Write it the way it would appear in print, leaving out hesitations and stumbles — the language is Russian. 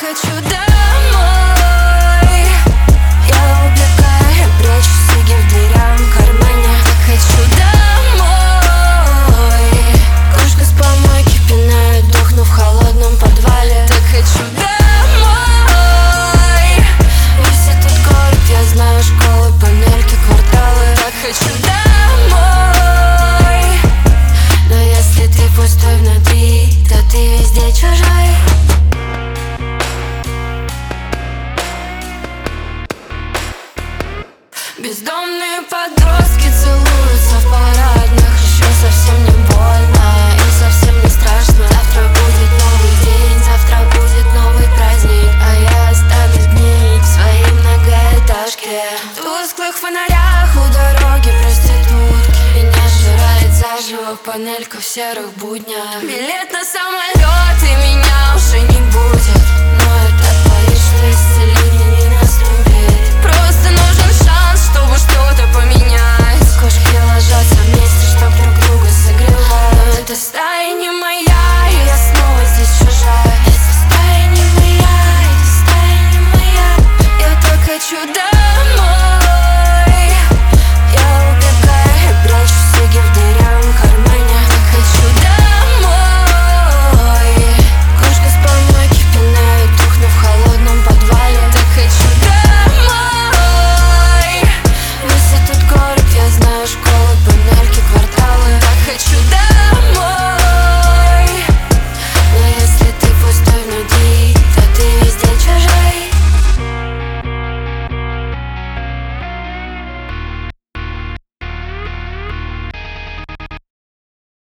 хочу домой. Я убегаю, прячу сиги в дверях в кармане. Так хочу домой. Кружка с помойки пинает, дохну в холодном подвале. Так хочу домой. Весь этот город, я знаю, школы, панельки, кварталы. Так хочу домой. Но если ты пустой внутри, то ты везде чужой. Бездомные подростки целуются в парадных. Еще совсем не больно и совсем не страшно. Завтра будет новый день, завтра будет новый праздник, а я останусь гнить в своей многоэтажке. В тусклых фонарях у дороги проститутки. Меня сжирает заживо панелька в серых буднях. Билет на самолет и меня